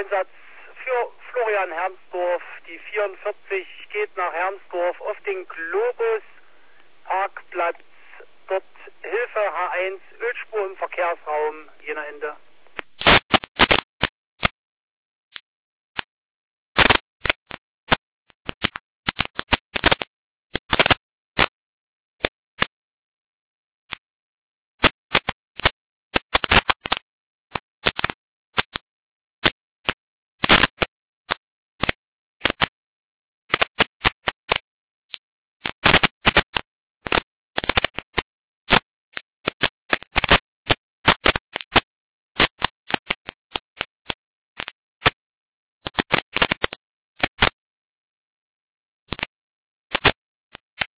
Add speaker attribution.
Speaker 1: Einsatz für Florian Hermsdorf. Die 44 geht nach Hermsdorf auf den Globus Parkplatz. Dort Hilfe H1, Ölspur im Verkehrsraum, Jena Ende.